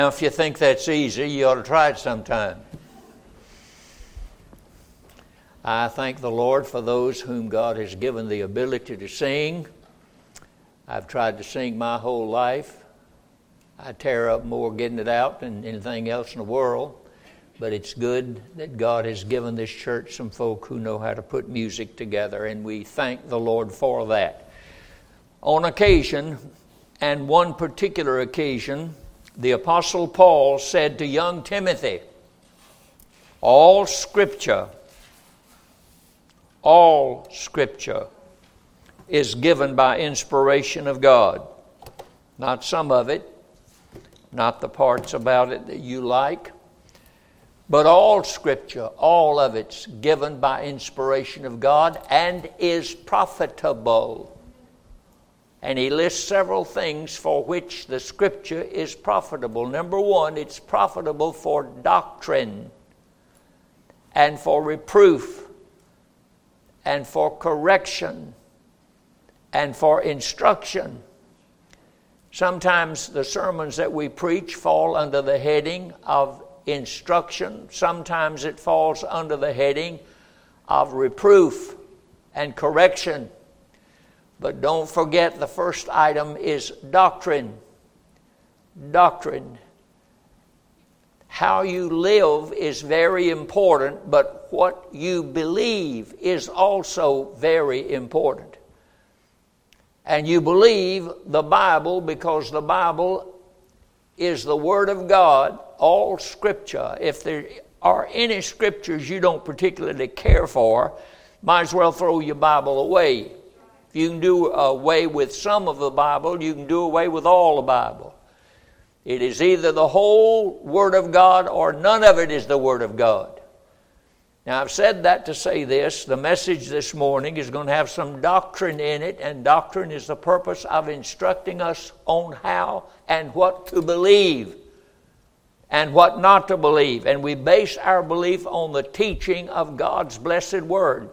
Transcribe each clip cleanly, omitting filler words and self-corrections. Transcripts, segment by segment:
Now, if you think that's easy, you ought to try it sometime. I thank the Lord for those whom God has given the ability to sing. I've tried to sing my whole life. I tear up more getting it out than anything else in the world. But it's good that God has given this church some folk who know how to put music together, and we thank the Lord for that. On occasion, and one particular occasion, the Apostle Paul said to young Timothy, all Scripture is given by inspiration of God. Not some of it, not the parts about it that you like, but all Scripture, all of it's given by inspiration of God and is profitable. And he lists several things for which the Scripture is profitable. Number one, it's profitable for doctrine and for reproof and for correction and for instruction. Sometimes the sermons that we preach fall under the heading of instruction. Sometimes it falls under the heading of reproof and correction. But don't forget, the first item is doctrine. Doctrine. How you live is very important, but what you believe is also very important. And you believe the Bible because the Bible is the Word of God, all Scripture. If there are any Scriptures you don't particularly care for, might as well throw your Bible away. If you can do away with some of the Bible, you can do away with all the Bible. It is either the whole Word of God or none of it is the Word of God. Now, I've said that to say this. The message this morning is going to have some doctrine in it, and doctrine is the purpose of instructing us on how and what to believe and what not to believe. And we base our belief on the teaching of God's blessed Word.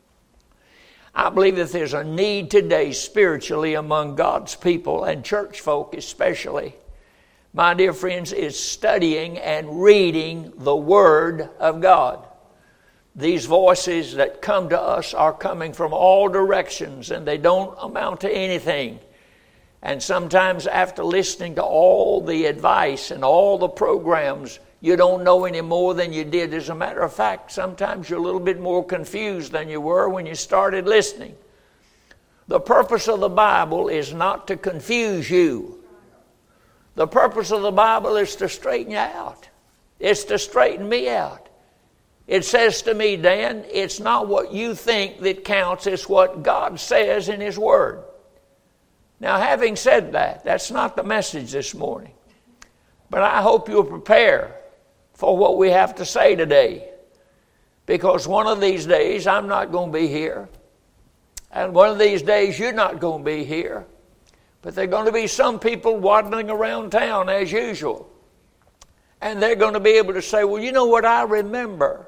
I believe that there's a need today spiritually among God's people and church folk especially, my dear friends, is studying and reading the Word of God. These voices that come to us are coming from all directions, and they don't amount to anything. And sometimes after listening to all the advice and all the programs, you don't know any more than you did. As a matter of fact, sometimes you're a little bit more confused than you were when you started listening. The purpose of the Bible is not to confuse you. The purpose of the Bible is to straighten you out. It's to straighten me out. It says to me, Dan, it's not what you think that counts, it's what God says in His Word. Now, having said that, that's not the message this morning. But I hope you'll prepare for what we have to say today. Because one of these days, I'm not going to be here. And one of these days, you're not going to be here. But there are going to be some people waddling around town as usual. And they're going to be able to say, well, you know what, I remember.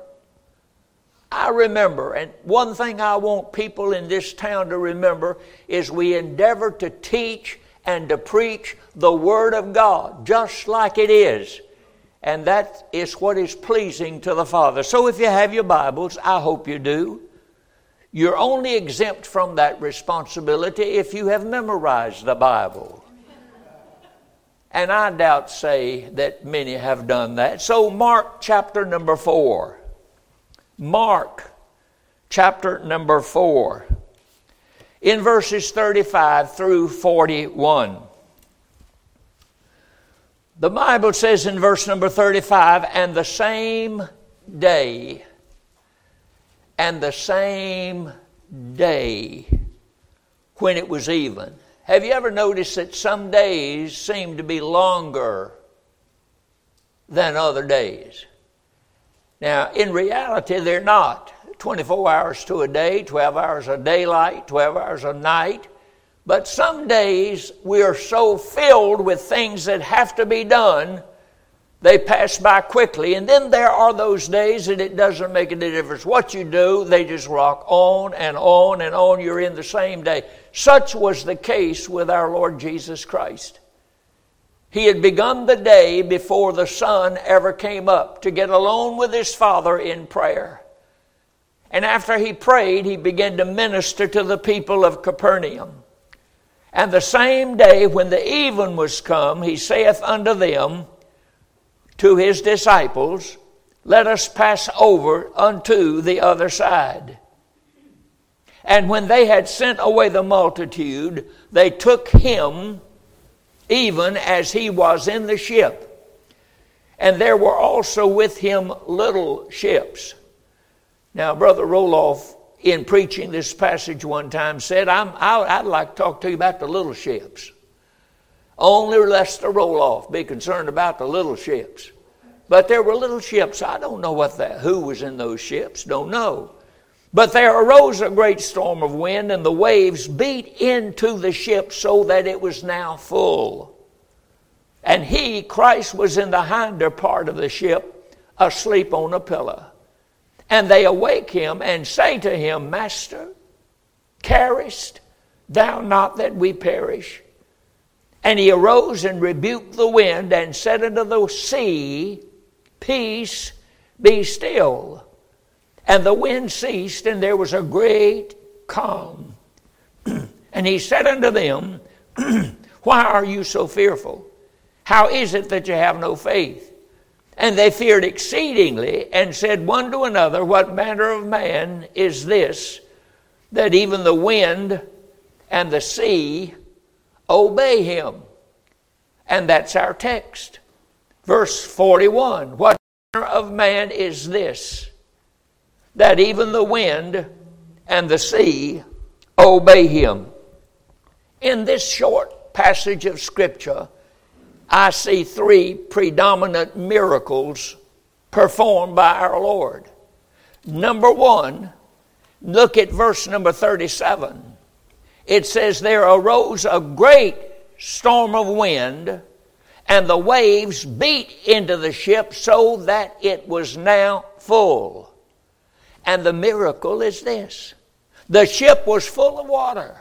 And one thing I want people in this town to remember is we endeavor to teach and to preach the Word of God just like it is. And that is what is pleasing to the Father. So if you have your Bibles, I hope you do. You're only exempt from that responsibility if you have memorized the Bible. And I doubt say that many have done that. So Mark chapter number 4. Mark chapter number 4. In verses 35 through 41. The Bible says in verse number 35, and the same day, when it was even. Have you ever noticed that some days seem to be longer than other days? Now, in reality, they're not. 24 hours to a day, 12 hours of daylight, 12 hours of night. But some days we are so filled with things that have to be done, they pass by quickly. And then there are those days that it doesn't make any difference what you do. They just rock on and on and on. You're in the same day. Such was the case with our Lord Jesus Christ. He had begun the day before the sun ever came up to get alone with his Father in prayer. And after he prayed, he began to minister to the people of Capernaum. And the same day when the even was come, he saith unto them, to his disciples, let us pass over unto the other side. And when they had sent away the multitude, they took him even as he was in the ship. And there were also with him little ships. Now, Brother Roloff, in preaching this passage one time, said, I'd like to talk to you about the little ships. Only Lester Roloff be concerned about the little ships. But there were little ships. I don't know who was in those ships. Don't know. But there arose a great storm of wind, and the waves beat into the ship so that it was now full. And he, Christ, was in the hinder part of the ship, asleep on a pillow. And they awake him and say to him, Master, carest thou not that we perish? And he arose and rebuked the wind and said unto the sea, Peace, be still. And the wind ceased, and there was a great calm. And he said unto them, Why are you so fearful? How is it that you have no faith? And they feared exceedingly, and said one to another, What manner of man is this, that even the wind and the sea obey him? And that's our text. Verse 41, What manner of man is this, that even the wind and the sea obey him? In this short passage of Scripture, I see three predominant miracles performed by our Lord. Number one, look at verse number 37. It says, There arose a great storm of wind, and the waves beat into the ship so that it was now full. And the miracle is this. The ship was full of water,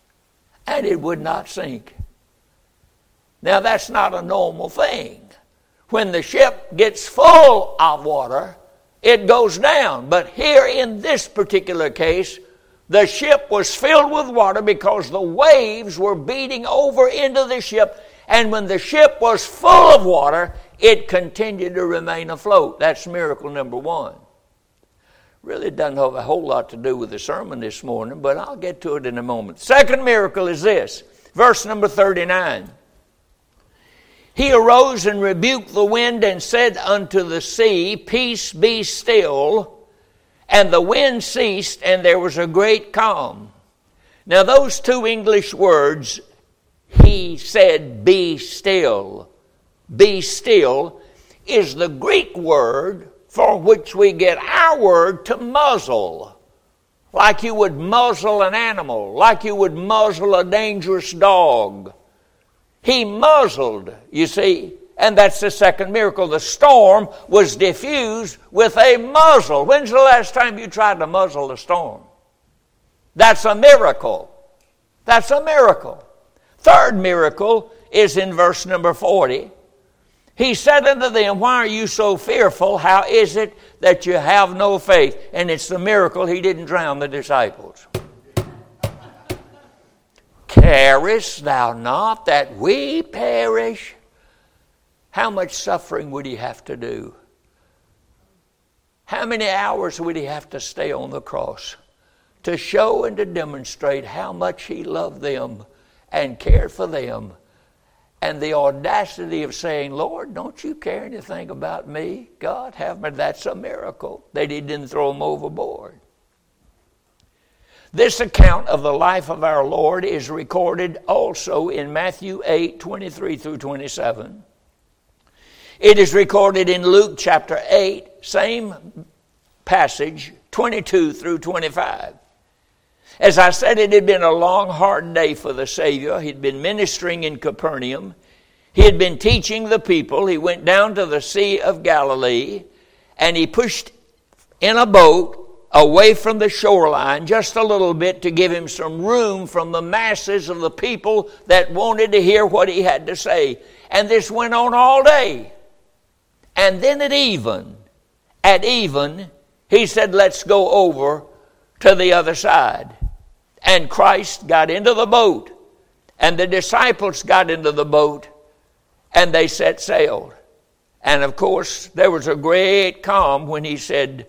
and it would not sink. Now, that's not a normal thing. When the ship gets full of water, it goes down. But here in this particular case, the ship was filled with water because the waves were beating over into the ship. And when the ship was full of water, it continued to remain afloat. That's miracle number one. Really doesn't have a whole lot to do with the sermon this morning, but I'll get to it in a moment. Second miracle is this. Verse number 39. He arose and rebuked the wind and said unto the sea, Peace, be still. And the wind ceased, and there was a great calm. Now those two English words, he said, be still, is the Greek word for which we get our word to muzzle. Like you would muzzle an animal, like you would muzzle a dangerous dog. He muzzled, you see, and that's the second miracle. The storm was diffused with a muzzle. When's the last time you tried to muzzle a storm? That's a miracle. That's a miracle. Third miracle is in verse number 40. He said unto them, Why are you so fearful? How is it that you have no faith? And it's the miracle he didn't drown the disciples. Carest thou not that we perish? How much suffering would he have to do? How many hours would he have to stay on the cross to show and to demonstrate how much he loved them and cared for them? And the audacity of saying, Lord, don't you care anything about me? God, have me. That's a miracle that he didn't throw them overboard. This account of the life of our Lord is recorded also in Matthew 8, 23 through 27. It is recorded in Luke chapter 8, same passage, 22 through 25. As I said, it had been a long, hard day for the Savior. He'd been ministering in Capernaum. He had been teaching the people. He went down to the Sea of Galilee, and he pushed in a boat away from the shoreline just a little bit to give him some room from the masses of the people that wanted to hear what he had to say. And this went on all day. And then at even, he said, let's go over to the other side. And Christ got into the boat, and the disciples got into the boat, and they set sail. And of course, there was a great calm when he said,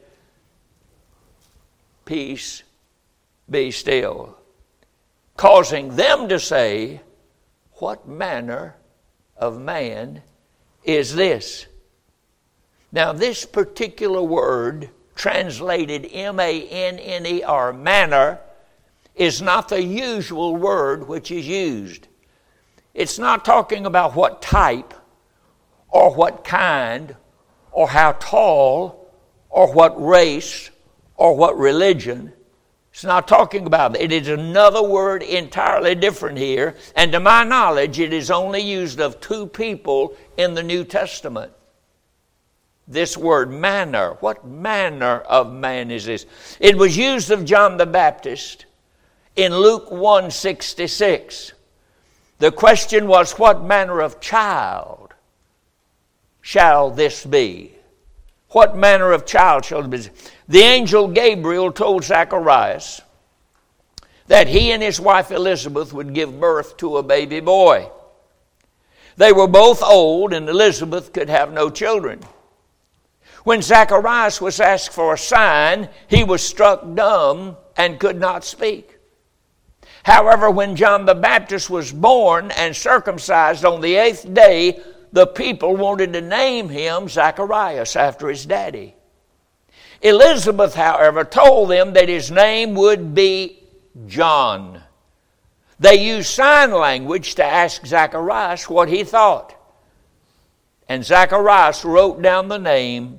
peace, be still, causing them to say, what manner of man is this? Now, this particular word, translated M-A-N-N-E-R, manner, is not the usual word which is used. It's not talking about what type, or what kind, or how tall, or what race, or what religion. It's not talking about that. It is another word entirely different here. And to my knowledge, it is only used of two people in the New Testament. This word manner. What manner of man is this? It was used of John the Baptist in Luke 1:66. The question was, what manner of child shall this be? What manner of child shall it be? The angel Gabriel told Zacharias that he and his wife Elizabeth would give birth to a baby boy. They were both old, and Elizabeth could have no children. When Zacharias was asked for a sign, he was struck dumb and could not speak. However, when John the Baptist was born and circumcised on the 8th day, the people wanted to name him Zacharias after his daddy. Elizabeth, however, told them that his name would be John. They used sign language to ask Zacharias what he thought. And Zacharias wrote down the name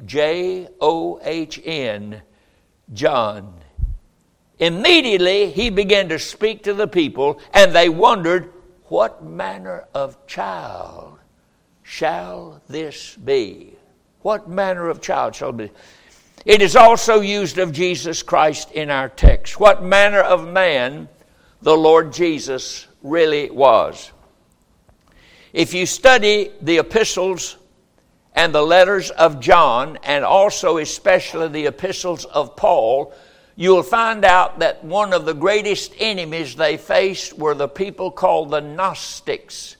John, John. Immediately he began to speak to the people, and they wondered, what manner of child shall this be? What manner of child shall it be? It is also used of Jesus Christ in our text. What manner of man the Lord Jesus really was. If you study the epistles and the letters of John, and also especially the epistles of Paul, you'll find out that one of the greatest enemies they faced were the people called the Gnostics.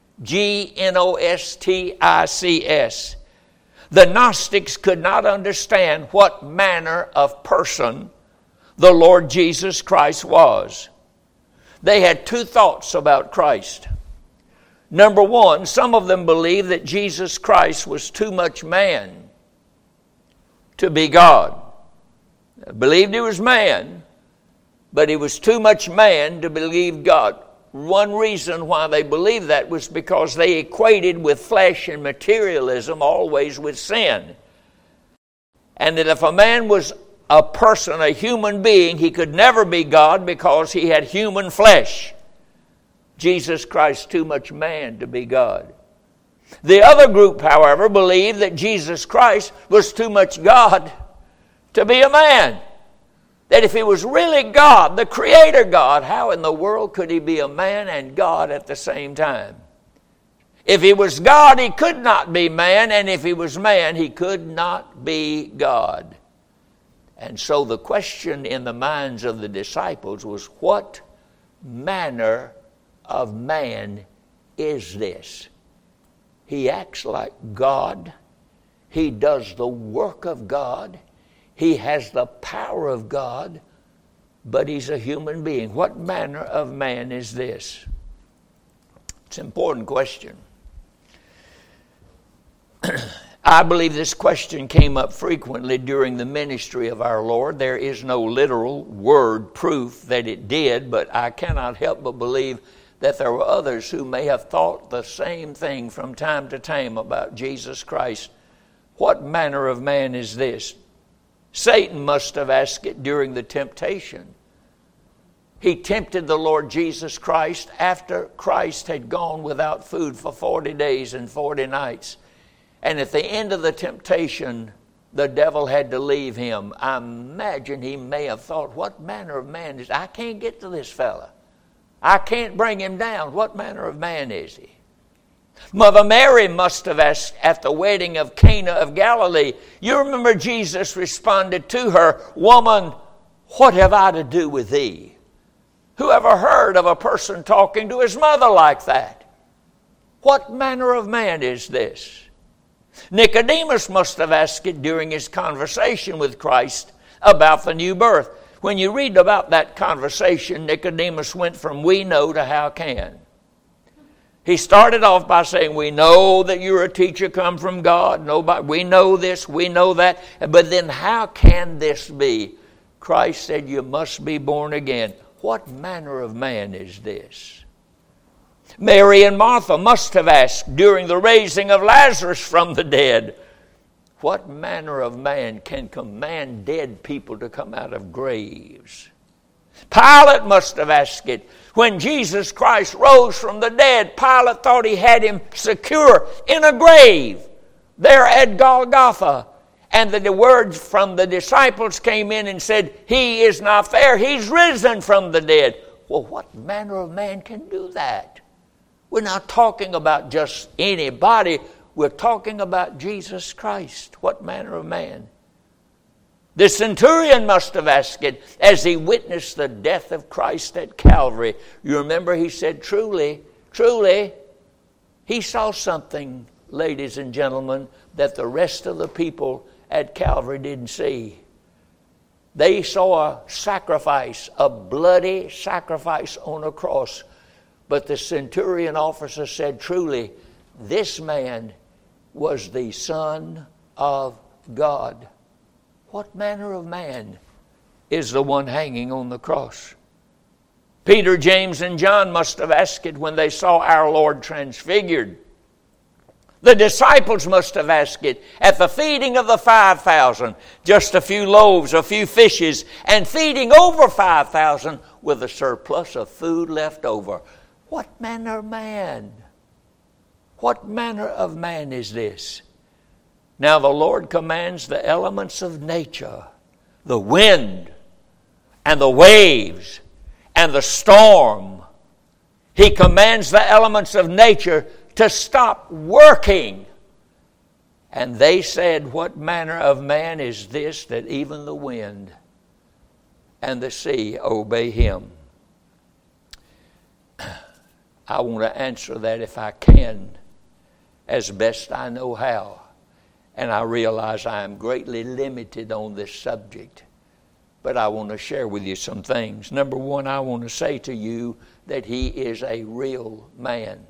Gnostics. The Gnostics could not understand what manner of person the Lord Jesus Christ was. They had two thoughts about Christ. Number one, some of them believed that Jesus Christ was too much man to be God. They believed he was man, but he was too much man to believe God. One reason why they believed that was because they equated with flesh and materialism always with sin. And that if a man was a person, a human being, he could never be God because he had human flesh. Jesus Christ, too much man to be God. The other group, however, believed that Jesus Christ was too much God to be a man. That if he was really God, the Creator God, how in the world could he be a man and God at the same time? If he was God, he could not be man, and if he was man, he could not be God. And so the question in the minds of the disciples was, what manner of man is this? He acts like God. He does the work of God. He has the power of God, but he's a human being. What manner of man is this? It's an important question. I believe this question came up frequently during the ministry of our Lord. There is no literal word proof that it did, but I cannot help but believe that there were others who may have thought the same thing from time to time about Jesus Christ. What manner of man is this? Satan must have asked it during the temptation. He tempted the Lord Jesus Christ after Christ had gone without food for 40 days and 40 nights. And at the end of the temptation, the devil had to leave him. I imagine he may have thought, what manner of man is, I can't get to this fella. I can't bring him down. What manner of man is he? Mother Mary must have asked at the wedding of Cana of Galilee. You remember Jesus responded to her, "Woman, what have I to do with thee?" Who ever heard of a person talking to his mother like that? What manner of man is this? Nicodemus must have asked it during his conversation with Christ about the new birth. When you read about that conversation, Nicodemus went from "we know" to "how can." He started off by saying, "We know that you're a teacher come from God. We know this, we know that. But then how can this be?" Christ said, "You must be born again." What manner of man is this? Mary and Martha must have asked during the raising of Lazarus from the dead, what manner of man can command dead people to come out of graves? Pilate must have asked it. When Jesus Christ rose from the dead, Pilate thought he had him secure in a grave there at Golgotha. And the words from the disciples came in and said, "He is not there, he's risen from the dead." Well, what manner of man can do that? We're not talking about just anybody. We're talking about Jesus Christ. What manner of man? The centurion must have asked it as he witnessed the death of Christ at Calvary. You remember he said, "Truly, truly," he saw something, ladies and gentlemen, that the rest of the people at Calvary didn't see. They saw a sacrifice, a bloody sacrifice on a cross. But the centurion officer said, "Truly, this man was the Son of God." What manner of man is the one hanging on the cross? Peter, James, and John must have asked it when they saw our Lord transfigured. The disciples must have asked it at the feeding of the 5,000, just a few loaves, a few fishes, and feeding over 5,000 with a surplus of food left over. What manner of man? What manner of man is this? Now the Lord commands the elements of nature, the wind and the waves and the storm. He commands the elements of nature to stop working. And they said, "What manner of man is this that even the wind and the sea obey him?" I want to answer that if I can, as best I know how. And I realize I am greatly limited on this subject. But I want to share with you some things. Number one, I want to say to you that he is a real man.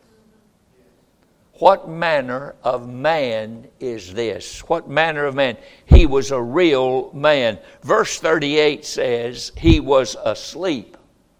What manner of man is this? What manner of man? He was a real man. Verse 38 says he was asleep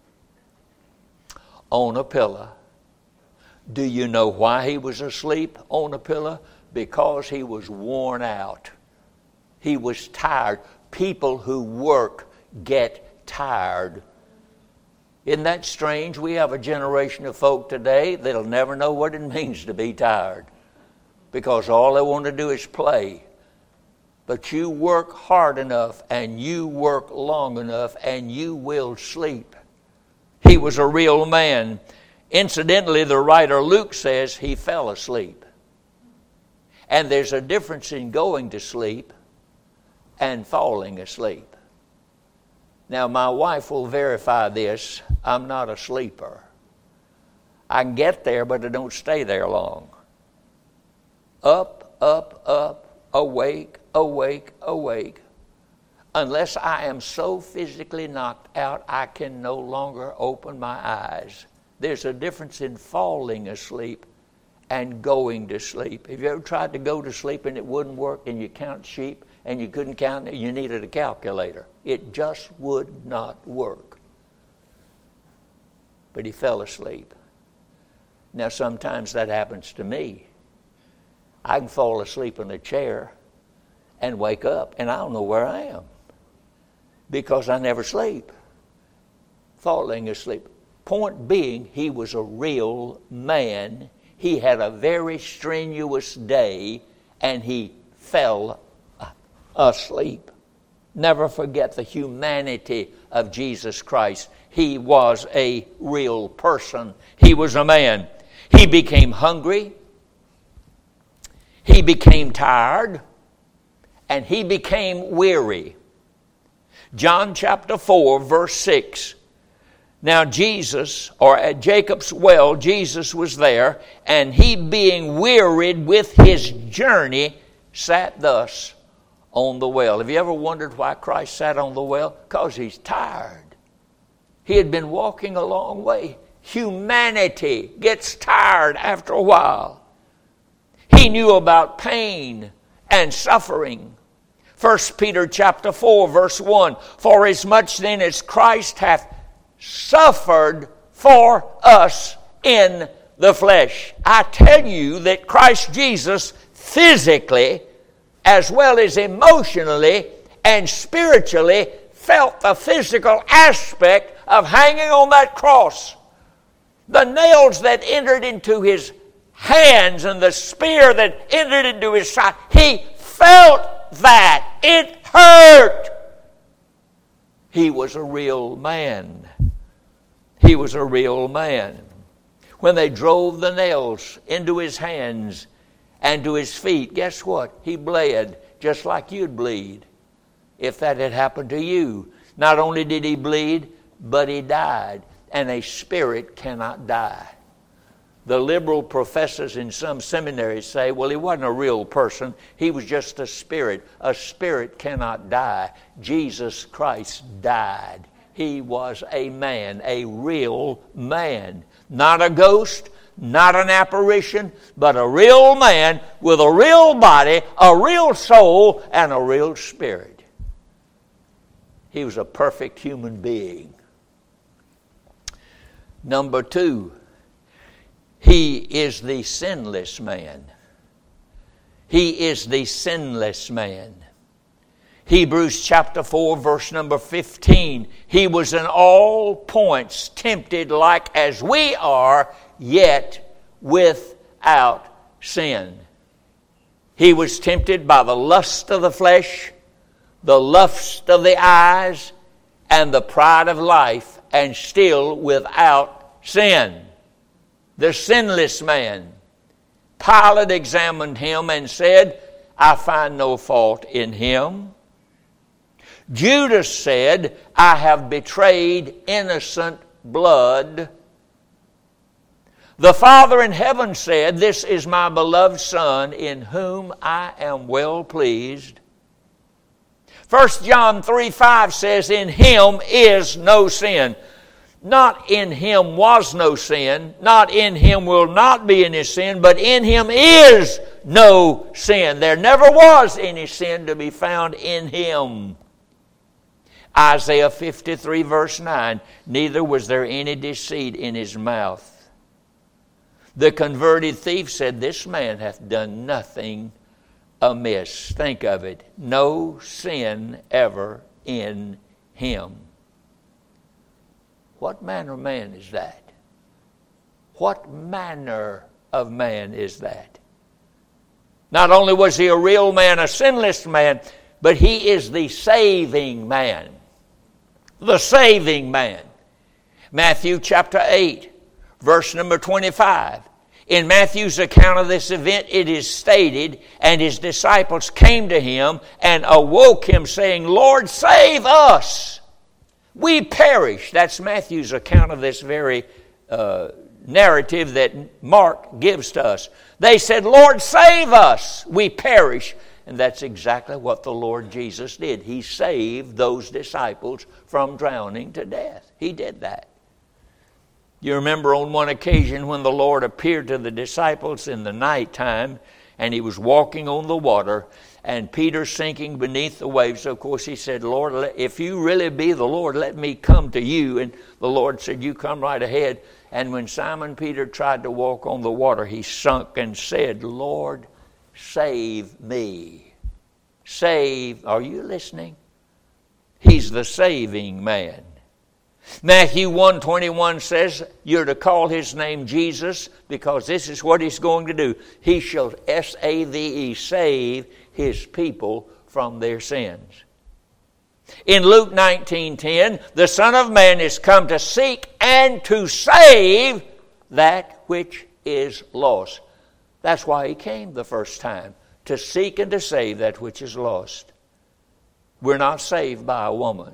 on a pillow. Do you know why he was asleep on a pillow? Because he was worn out. He was tired. People who work get tired. Isn't that strange? We have a generation of folk today that'll never know what it means to be tired, because all they want to do is play. But you work hard enough and you work long enough and you will sleep. He was a real man. Incidentally, the writer Luke says he fell asleep. And there's a difference in going to sleep and falling asleep. Now, my wife will verify this. I'm not a sleeper. I can get there, but I don't stay there long. Up, up, up, awake, awake, awake. Unless I am so physically knocked out, I can no longer open my eyes. There's a difference in falling asleep and going to sleep. Have you ever tried to go to sleep and it wouldn't work, and you count sheep and you couldn't count it, you needed a calculator? It just would not work. But he fell asleep. Now sometimes that happens to me. I can fall asleep in a chair and wake up and I don't know where I am, because I never sleep. Falling asleep. Point being, he was a real man. He had a very strenuous day and he fell asleep. Never forget the humanity of Jesus Christ. He was a real person. He was a man. He became hungry. He became tired. And he became weary. John chapter 4, verse 6. Now Jesus, or at Jacob's well, Jesus was there, and he being wearied with his journey, sat thus on the well. Have you ever wondered why Christ sat on the well? Because he's tired. He had been walking a long way. Humanity gets tired after a while. He knew about pain and suffering. 1 Peter chapter 4, verse 1. For as much then as Christ hath suffered for us in the flesh. I tell you that Christ Jesus physically, as well as emotionally and spiritually, felt the physical aspect of hanging on that cross. The nails that entered into his hands and the spear that entered into his side, he felt that. It hurt. He was a real man. He was a real man. When they drove the nails into his hands and to his feet, guess what? He bled just like you'd bleed if that had happened to you. Not only did he bleed, but he died. And a spirit cannot die. The liberal professors in some seminaries say, well, he wasn't a real person. He was just a spirit. A spirit cannot die. Jesus Christ died. He was a man, a real man. Not a ghost, not an apparition, but a real man with a real body, a real soul, and a real spirit. He was a perfect human being. Number 2, he is the sinless man. He is the sinless man. Hebrews chapter 4, verse number 15. He was in all points tempted like as we are, yet without sin. He was tempted by the lust of the flesh, the lust of the eyes, and the pride of life, and still without sin. The sinless man. Pilate examined him and said, I find no fault in him. Judas said, I have betrayed innocent blood. The Father in heaven said, this is my beloved Son, in whom I am well pleased. 1 John 3:5 says, in him is no sin. Not in him was no sin, not in him will not be any sin, but in him is no sin. There never was any sin to be found in him. Isaiah 53 verse 9, neither was there any deceit in his mouth. The converted thief said, this man hath done nothing amiss. Think of it. No sin ever in him. What manner of man is that? What manner of man is that? Not only was he a real man, a sinless man, but he is the saving man. The saving man. Matthew chapter 8, verse number 25. In Matthew's account of this event, it is stated, and his disciples came to him and awoke him, saying, Lord, save us. We perish. That's Matthew's account of this very narrative that Mark gives to us. They said, Lord, save us. We perish. And that's exactly what the Lord Jesus did. He saved those disciples from drowning to death. He did that. You remember on one occasion when the Lord appeared to the disciples in the nighttime, and he was walking on the water, and Peter sinking beneath the waves. Of course, he said, Lord, if you really be the Lord, let me come to you. And the Lord said, you come right ahead. And when Simon Peter tried to walk on the water, he sunk and said, Lord, save me. Save. Are you listening? He's the saving man. Matthew 1:21 says you're to call his name Jesus because this is what he's going to do. He shall, S-A-V-E, save his people from their sins. In Luke 19:10, the Son of Man is come to seek and to save that which is lost. That's why he came the first time, to seek and to save that which is lost. We're not saved by a woman.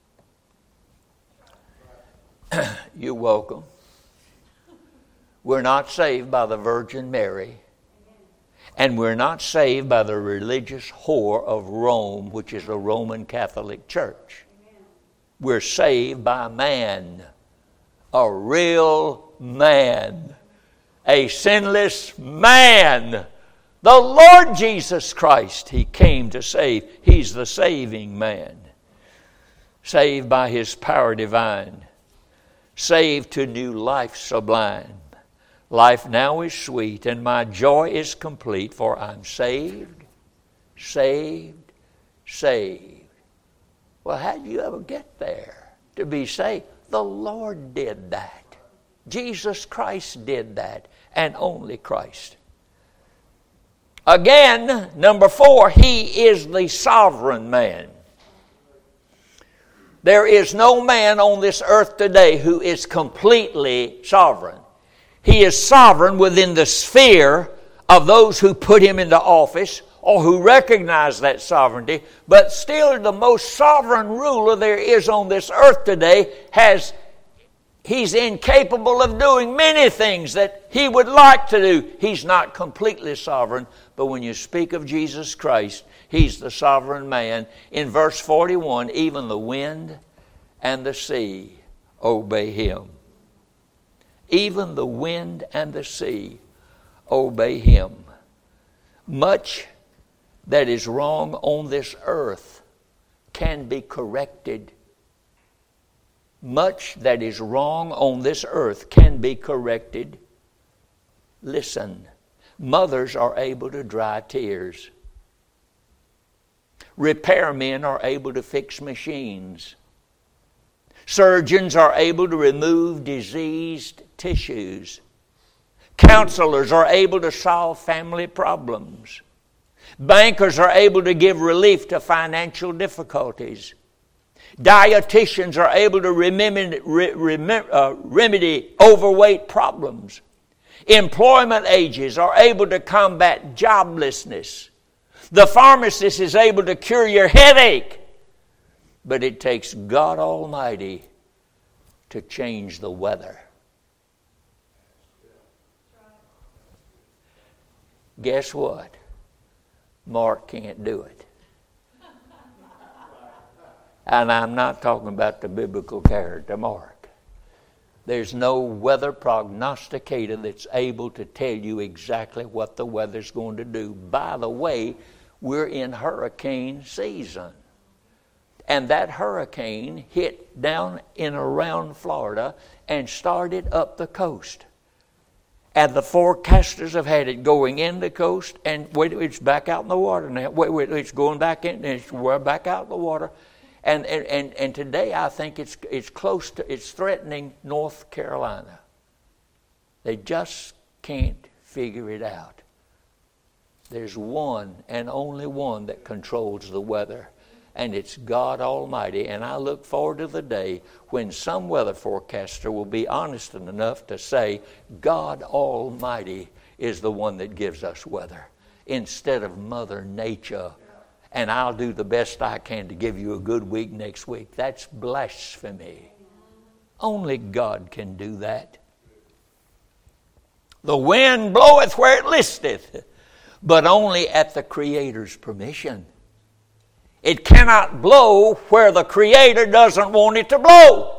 You're welcome. We're not saved by the Virgin Mary. And we're not saved by the religious whore of Rome, which is the Roman Catholic Church. We're saved by a man, a real man, a sinless man. The Lord Jesus Christ, He came to save. He's the saving man. Saved by His power divine. Saved to new life sublime. Life now is sweet, and my joy is complete, for I'm saved, saved, saved. Well, how do you ever get there to be saved? The Lord did that. Jesus Christ did that, and only Christ. Again, number 4, He is the sovereign man. There is no man on this earth today who is completely sovereign. He is sovereign within the sphere of those who put Him into office or who recognize that sovereignty. But still, the most sovereign ruler there is on this earth today He's incapable of doing many things that He would like to do. He's not completely sovereign. But when you speak of Jesus Christ, He's the sovereign man. In verse 41, even the wind and the sea obey Him. Even the wind and the sea obey Him. Much that is wrong on this earth can be corrected. Much that is wrong on this earth can be corrected. Listen, mothers are able to dry tears. Repairmen are able to fix machines. Surgeons are able to remove diseased tissues. Counselors are able to solve family problems. Bankers are able to give relief to financial difficulties. Dietitians are able to remedy overweight problems. Employment agents are able to combat joblessness. The pharmacist is able to cure your headache. But it takes God Almighty to change the weather. Guess what? Mark can't do it. And I'm not talking about the biblical character Mark. There's no weather prognosticator that's able to tell you exactly what the weather's going to do. By the way, we're in hurricane season. And that hurricane hit down in around Florida and started up the coast. And the forecasters have had it going in the coast, and it's back out in the water now. It's going back in, and we're back out in the water. And today I think it's close to, it's threatening North Carolina. They just can't figure it out. There's one and only one that controls the weather. And it's God Almighty. And I look forward to the day when some weather forecaster will be honest enough to say, God Almighty is the one that gives us weather, instead of Mother Nature. And I'll do the best I can to give you a good week next week. That's blasphemy. Only God can do that. The wind bloweth where it listeth, but only at the Creator's permission. It cannot blow where the Creator doesn't want it to blow.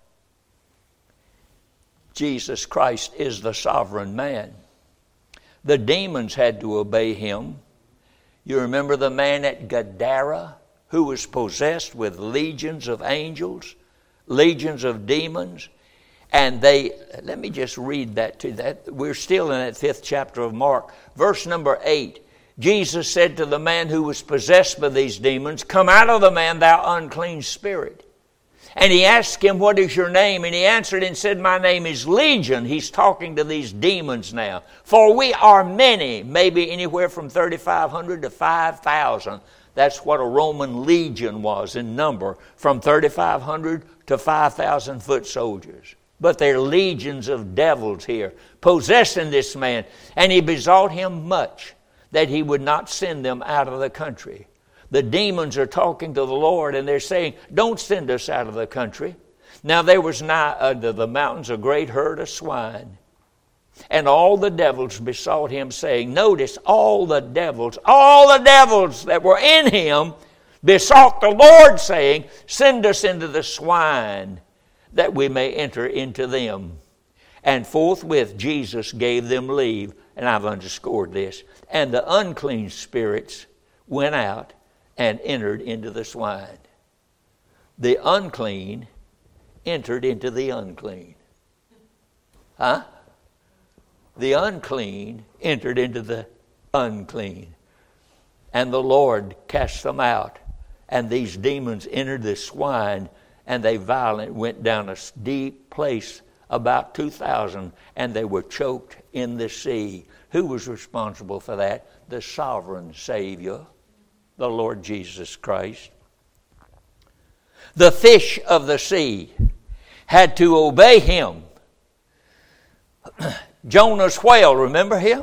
Jesus Christ is the sovereign man. The demons had to obey Him. You remember the man at Gadara who was possessed with legions of angels, legions of demons? And let me just read that to that. We're still in that 5th chapter of Mark. Verse number 8. Jesus said to the man who was possessed by these demons, "Come out of the man, thou unclean spirit." And he asked him, "What is your name?" And he answered and said, "My name is Legion." He's talking to these demons now. "For we are many," maybe anywhere from 3,500 to 5,000. That's what a Roman legion was in number, from 3,500 to 5,000 foot soldiers. but there are legions of devils here possessing this man. And he besought him much that he would not send them out of the country. The demons are talking to the Lord, and they're saying, don't send us out of the country. Now there was nigh unto the mountains a great herd of swine. And all the devils besought him, saying, notice, all the devils that were in him besought the Lord, saying, send us into the swine, that we may enter into them. And forthwith Jesus gave them leave, and I've underscored this, and the unclean spirits went out and entered into the swine. The unclean entered into the unclean. Huh? The unclean entered into the unclean. And the Lord cast them out. And these demons entered the swine, and they violently went down a deep place, about 2,000, and they were choked in the sea. Who was responsible for that? The sovereign Savior, the Lord Jesus Christ. The fish of the sea had to obey him. Jonah's whale, remember him?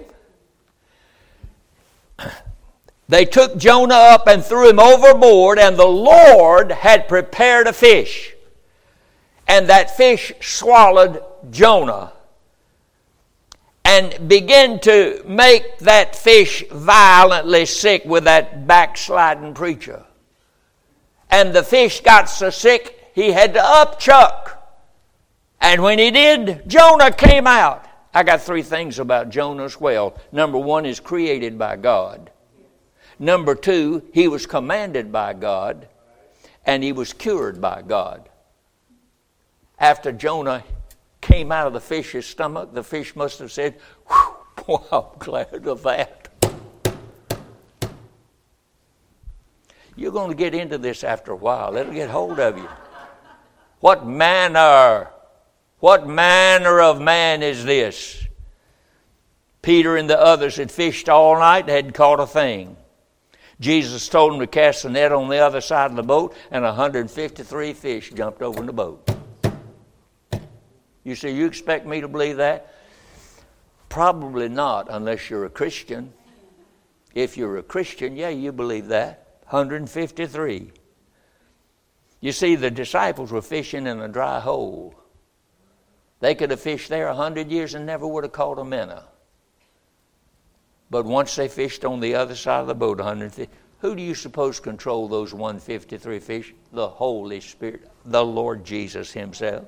They took Jonah up and threw him overboard, and the Lord had prepared a fish. And that fish swallowed Jonah and began to make that fish violently sick with that backsliding preacher. And the fish got so sick, he had to upchuck. And when he did, Jonah came out. I got 3 things about Jonah's whale. Number 1 is created by God. Number 2, he was commanded by God. And he was cured by God. After Jonah came out of the fish's stomach, the fish must have said, boy, I'm glad of that. You're going to get into this after a while. It'll get hold of you. What manner of man is this? Peter and the others had fished all night and hadn't caught a thing. Jesus told them to cast the net on the other side of the boat, and 153 fish jumped over in the boat. You say, you expect me to believe that? Probably not, unless you're a Christian. If you're a Christian, yeah, you believe that. 153. You see, the disciples were fishing in a dry hole. They could have fished there 100 years and never would have caught a minnow. But once they fished on the other side of the boat, 150. Who do you suppose controlled those 153 fish? The Holy Spirit, the Lord Jesus himself.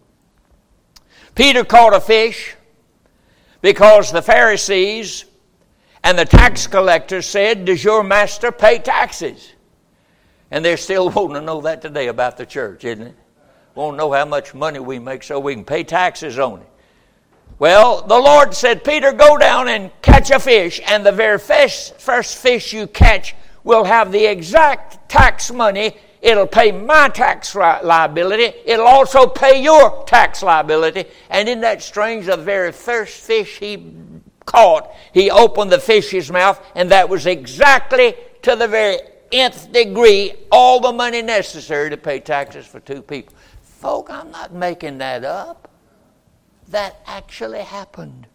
Peter caught a fish because the Pharisees and the tax collectors said, does your master pay taxes? And they're still wanting to know that today about the church, isn't it? Want to know how much money we make so we can pay taxes on it. Well, the Lord said, Peter, go down and catch a fish, and the very first fish you catch will have the exact tax money. It'll pay my tax liability. It'll also pay your tax liability. And isn't that strange? The very first fish he caught, he opened the fish's mouth, and that was exactly to the very nth degree all the money necessary to pay taxes for 2 people. Folk, I'm not making that up. That actually happened.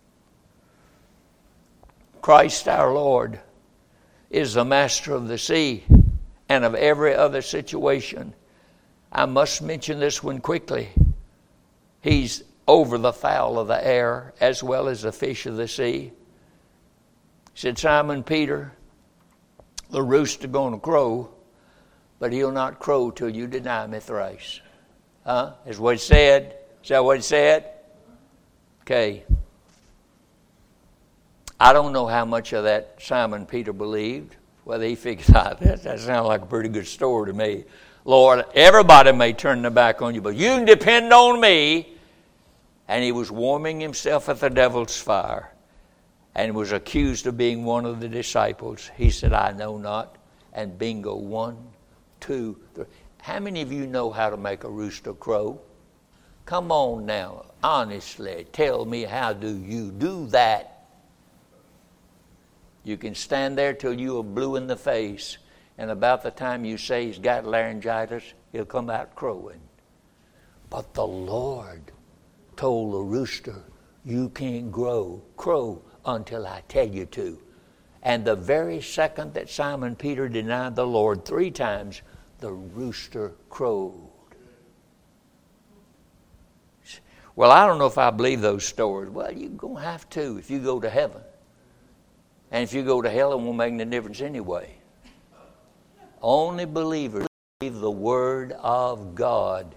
Christ our Lord is the master of the sea and of every other situation. I must mention this one quickly. He's over the fowl of the air as well as the fish of the sea. He said, Simon Peter, the rooster going to crow, but he'll not crow till you deny me thrice. Is what he said. Is that what he said? Okay. I don't know how much of that Simon Peter believed. Whether he figured out that sounds like a pretty good story to me. Lord, everybody may turn their back on you, but you can depend on me. And he was warming himself at the devil's fire and was accused of being one of the disciples. He said, I know not. And bingo, 1, 2, 3. How many of you know how to make a rooster crow? Come on now, honestly, tell me, how do you do that? You can stand there till you are blue in the face, and about the time you say he's got laryngitis, he'll come out crowing. But the Lord told the rooster, you can't crow until I tell you to. And the very second that Simon Peter denied the Lord 3 times, the rooster crowed. Well, I don't know if I believe those stories. Well, you're going to have to if you go to heaven. And if you go to hell, it won't make any difference anyway. Only believers believe the Word of God.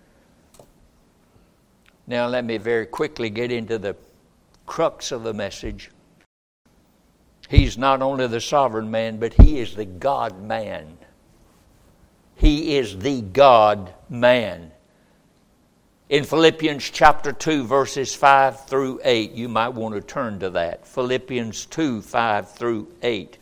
Now let me very quickly get into the crux of the message. He's not only the sovereign man, but He is the God-man. He is the God-man. In Philippians chapter 2, verses 5 through 8, you might want to turn to that. Philippians 2, 5 through 8.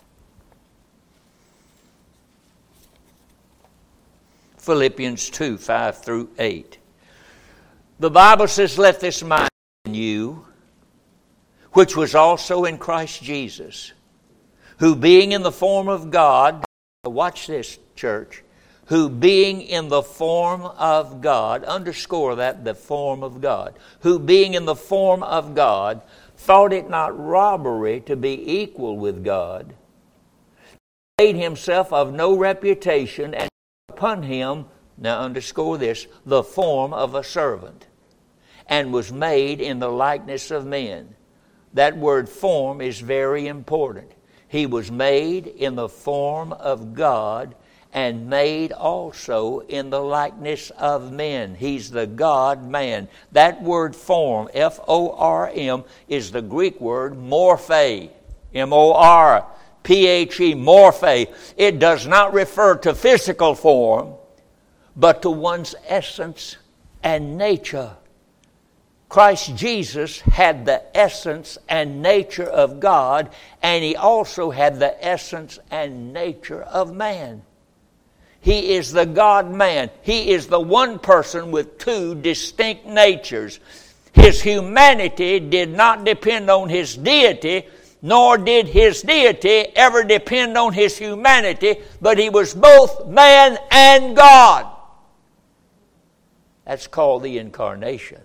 Philippians 2, 5 through 8. The Bible says, let this mind be in you, which was also in Christ Jesus, who being in the form of God, watch this, church, who being in the form of God, underscore that, the form of God, who being in the form of God, thought it not robbery to be equal with God, made himself of no reputation, and upon him, now underscore this, the form of a servant, and was made in the likeness of men. That word form is very important. He was made in the form of God and made also in the likeness of men. He's the God-man. That word form, F-O-R-M, is the Greek word morphe, M-O-R-P-H-E, morphe. It does not refer to physical form, but to one's essence and nature. Christ Jesus had the essence and nature of God, and He also had the essence and nature of man. He is the God-man. He is the one person with 2 distinct natures. His humanity did not depend on His deity, nor did His deity ever depend on His humanity, but He was both man and God. That's called the incarnation.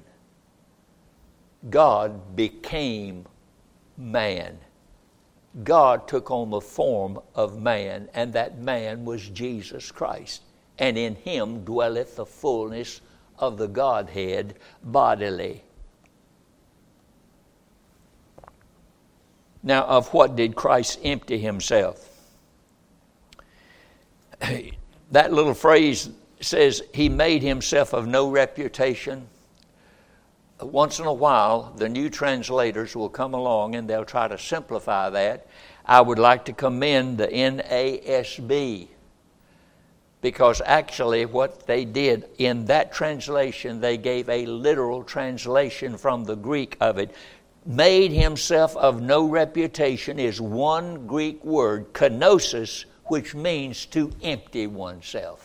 God became man. God took on the form of man, and that man was Jesus Christ. And in Him dwelleth the fullness of the Godhead bodily. Now, of what did Christ empty Himself? That little phrase says, He made Himself of no reputation. Once in a while, the new translators will come along and they'll try to simplify that. I would like to commend the NASB, because actually what they did in that translation, they gave a literal translation from the Greek of it. Made himself of no reputation is one Greek word, kenosis, which means to empty oneself.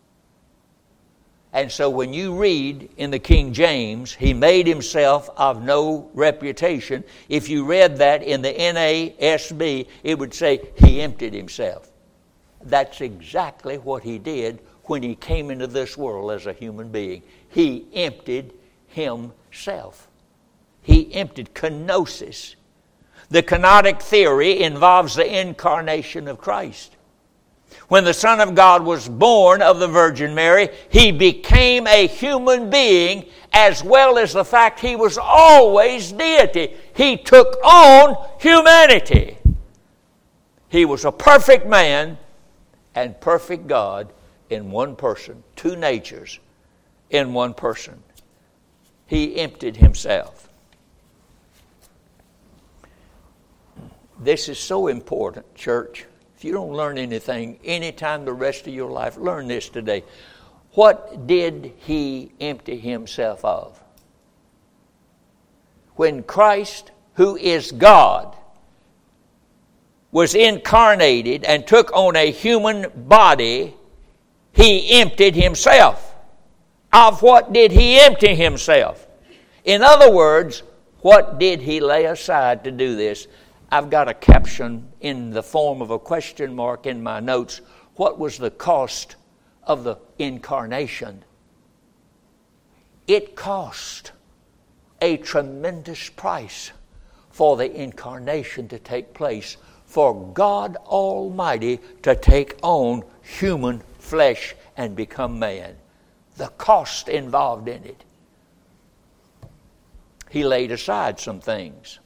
And so when you read in the King James, He made Himself of no reputation, if you read that in the NASB, it would say He emptied Himself. That's exactly what He did when He came into this world as a human being. He emptied Himself. He emptied, kenosis. The kenotic theory involves the incarnation of Christ. When the Son of God was born of the Virgin Mary, He became a human being, as well as the fact He was always deity. He took on humanity. He was a perfect man and perfect God in one person, 2 natures in one person. He emptied Himself. This is so important, church. If you don't learn anything anytime the rest of your life, learn this today. What did He empty Himself of? When Christ, who is God, was incarnated and took on a human body, He emptied Himself. Of what did He empty Himself? In other words, what did He lay aside to do this? I've got a caption in the form of a question mark in my notes. What was the cost of the incarnation? It cost a tremendous price for the incarnation to take place, for God Almighty to take on human flesh and become man. The cost involved in it. He laid aside some things.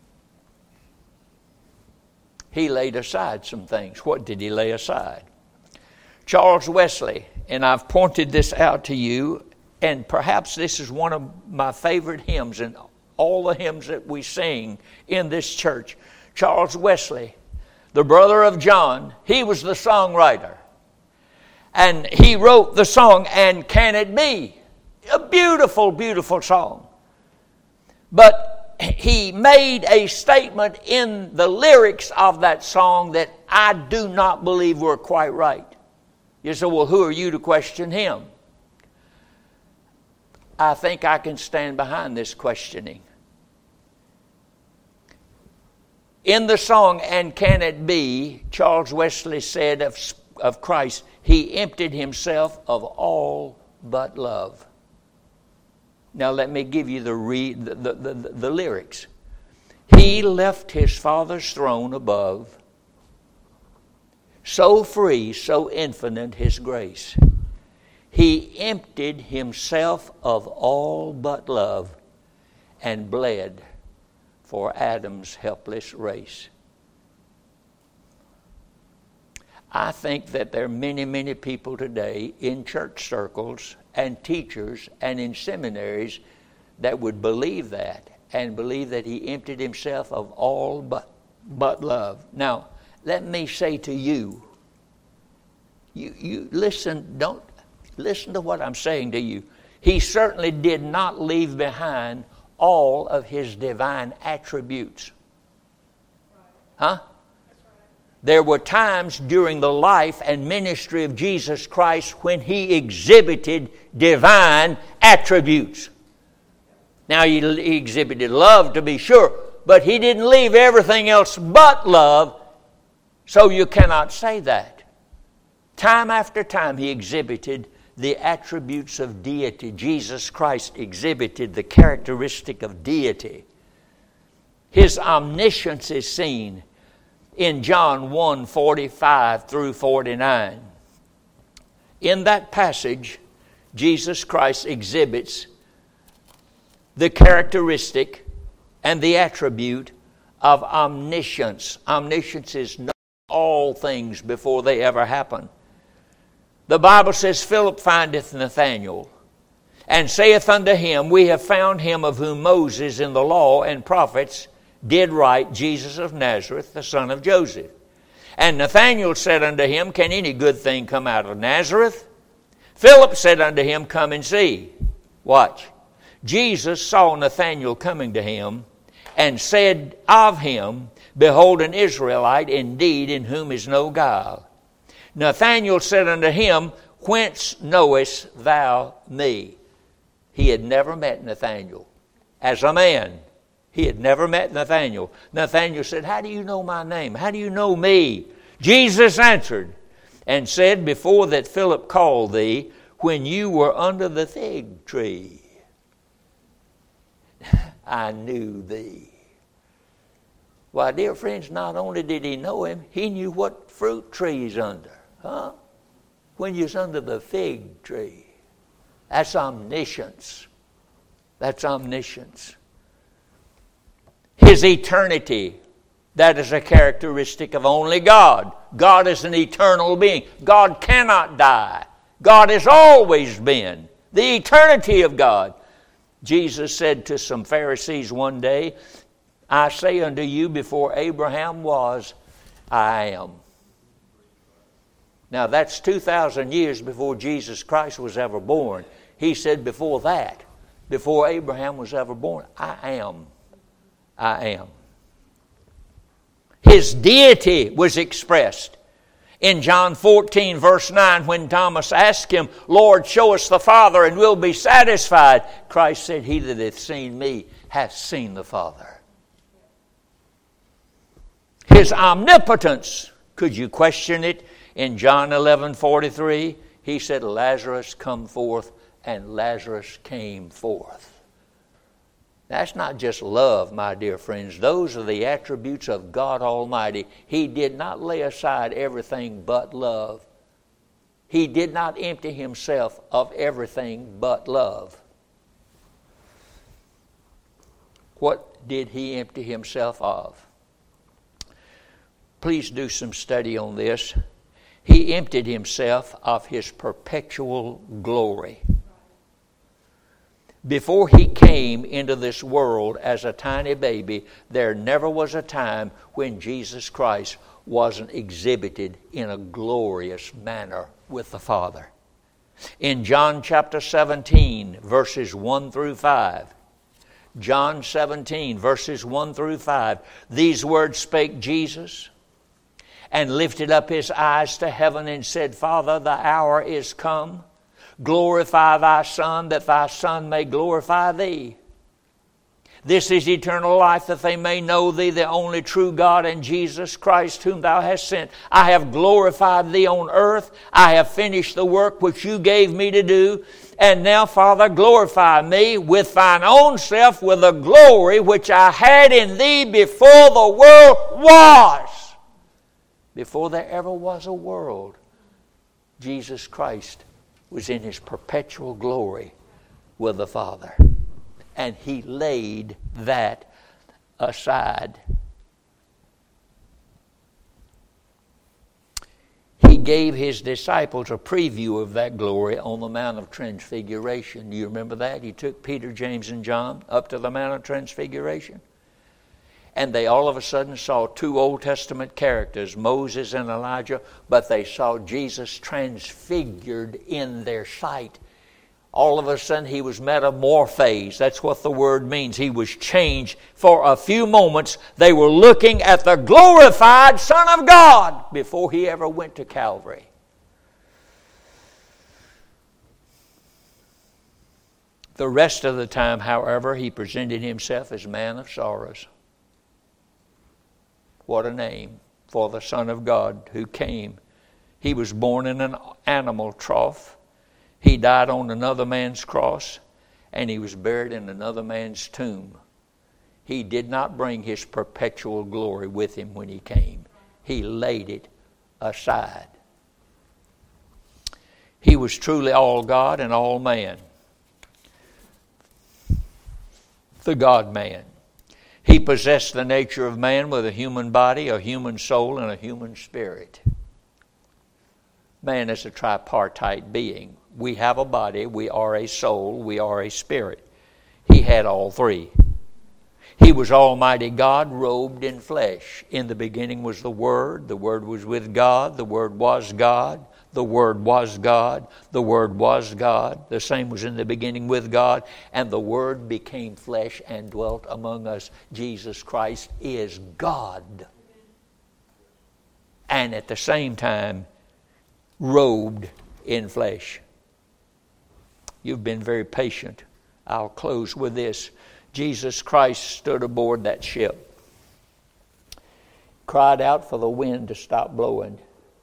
He laid aside some things. What did he lay aside? Charles Wesley, and I've pointed this out to you, and perhaps this is one of my favorite hymns in all the hymns that we sing in this church. Charles Wesley, the brother of John, he was the songwriter. And he wrote the song, "And Can It Be?" A beautiful, beautiful song. But he made a statement in the lyrics of that song that I do not believe were quite right. You say, well, who are you to question him? I think I can stand behind this questioning. In the song, "And Can It Be?" Charles Wesley said of Christ, He emptied Himself of all but love. Now let me give you the lyrics. He left His Father's throne above, so free, so infinite His grace. He emptied Himself of all but love and bled for Adam's helpless race. I think that there are many, many people today in church circles and teachers and in seminaries that would believe that and believe that He emptied Himself of all but love. Now, let me say to you, you listen, don't listen to what I'm saying to you. He certainly did not leave behind all of His divine attributes. Huh? There were times during the life and ministry of Jesus Christ when He exhibited divine attributes. Now, He exhibited love, to be sure, but He didn't leave everything else but love, so you cannot say that. Time after time, He exhibited the attributes of deity. Jesus Christ exhibited the characteristic of deity. His omniscience is seen in John 1:45 through 49. In that passage, Jesus Christ exhibits the characteristic and the attribute of omniscience. Omniscience is knowing all things before they ever happen. The Bible says, Philip findeth Nathanael, and saith unto him, We have found him of whom Moses in the law and prophets did write, Jesus of Nazareth, the son of Joseph. And Nathanael said unto him, Can any good thing come out of Nazareth? Philip said unto him, Come and see. Watch. Jesus saw Nathanael coming to him, and said of him, Behold, an Israelite indeed, in whom is no guile. Nathanael said unto him, Whence knowest thou me? He had never met Nathanael. As a man, he had never met Nathanael. Nathanael said, How do you know my name? How do you know me? Jesus answered and said, Before that Philip called thee, when you were under the fig tree, I knew thee. Why, dear friends, not only did he know him, he knew what fruit tree he's under. Huh? When you're under the fig tree. That's omniscience. That's omniscience. His eternity, that is a characteristic of only God. God is an eternal being. God cannot die. God has always been. The eternity of God. Jesus said to some Pharisees one day, I say unto you, before Abraham was, I am. Now that's 2,000 years before Jesus Christ was ever born. He said before that, before Abraham was ever born, I am. I am. His deity was expressed in John 14 verse 9 when Thomas asked him, Lord, show us the Father and we'll be satisfied. Christ said, He that hath seen me hath seen the Father. His omnipotence, could you question it? In John 11:43, He said, Lazarus come forth, and Lazarus came forth. That's not just love, my dear friends. Those are the attributes of God Almighty. He did not lay aside everything but love. He did not empty himself of everything but love. What did he empty himself of? Please do some study on this. He emptied himself of his perpetual glory. Before he came into this world as a tiny baby, there never was a time when Jesus Christ wasn't exhibited in a glorious manner with the Father. In John chapter 17, verses 1 through 5, John 17, verses 1 through 5, these words spake Jesus, and lifted up his eyes to heaven and said, Father, the hour is come. Glorify thy Son, that thy Son may glorify thee. This is eternal life, that they may know thee, the only true God, and Jesus Christ, whom thou hast sent. I have glorified thee on earth. I have finished the work which you gave me to do. And now, Father, glorify me with thine own self, with the glory which I had in thee before the world was. Before there ever was a world, Jesus Christ was in his perpetual glory with the Father. And he laid that aside. He gave his disciples a preview of that glory on the Mount of Transfiguration. Do you remember that? He took Peter, James, and John up to the Mount of Transfiguration. And they all of a sudden saw two Old Testament characters, Moses and Elijah, but they saw Jesus transfigured in their sight. All of a sudden he was metamorphosed. That's what the word means. He was changed. For a few moments they were looking at the glorified Son of God before he ever went to Calvary. The rest of the time, however, he presented himself as man of sorrows. What a name for the Son of God who came. He was born in an animal trough. He died on another man's cross, and he was buried in another man's tomb. He did not bring his perpetual glory with him when he came. He laid it aside. He was truly all God and all man. The God-man. He possessed the nature of man with a human body, a human soul, and a human spirit. Man is a tripartite being. We have a body, we are a soul, we are a spirit. He had all three. He was Almighty God, robed in flesh. In the beginning was the Word was with God, the Word was God, the Word was God, the Word was God. The same was in the beginning with God, and the Word became flesh and dwelt among us. Jesus Christ is God. And at the same time, robed in flesh. You've been very patient. I'll close with this. Jesus Christ stood aboard that ship, cried out for the wind to stop blowing.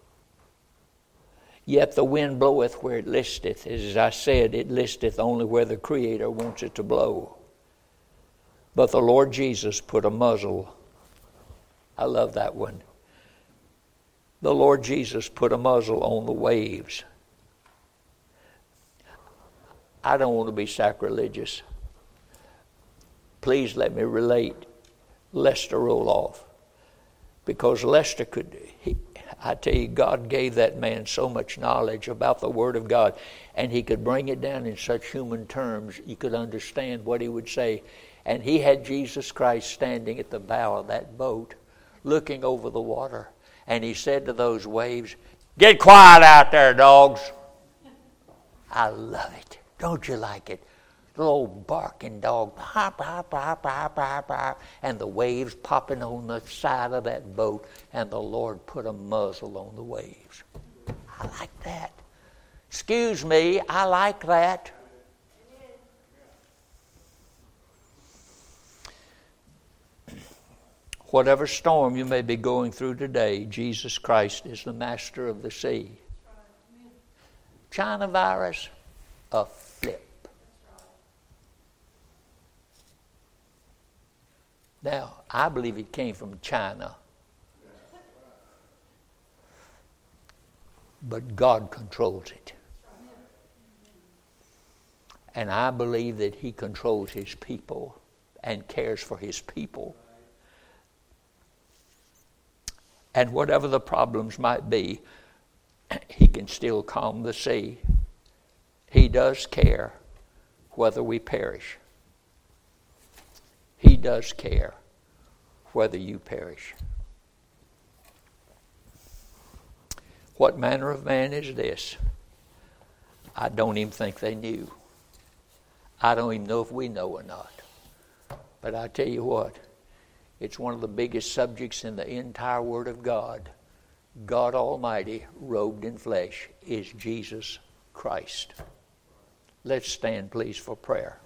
Yet the wind bloweth where it listeth. As I said, it listeth only where the Creator wants it to blow. But the Lord Jesus put a muzzle. I love that one. The Lord Jesus put a muzzle on the waves. I don't want to be sacrilegious. Please let me relate Lester Roloff. Because Lester I tell you, God gave that man so much knowledge about the Word of God, and he could bring it down in such human terms you could understand what he would say. And he had Jesus Christ standing at the bow of that boat, looking over the water. And he said to those waves, "Get quiet out there, dogs." I love it. Don't you like it? Little old barking dog, hop, hop, hop, hop, hop, hop, and the waves popping on the side of that boat, and the Lord put a muzzle on the waves. I like that. Excuse me, I like that. Whatever storm you may be going through today, Jesus Christ is the master of the sea. China virus, a flip. Now, I believe it came from China. But God controls it. And I believe that He controls His people and cares for His people. And whatever the problems might be, He can still calm the sea. He does care whether we perish. He does care whether you perish. What manner of man is this? I don't even think they knew. I don't even know if we know or not. But I tell you what, it's one of the biggest subjects in the entire Word of God. God Almighty, robed in flesh, is Jesus Christ. Let's stand, please, for prayer.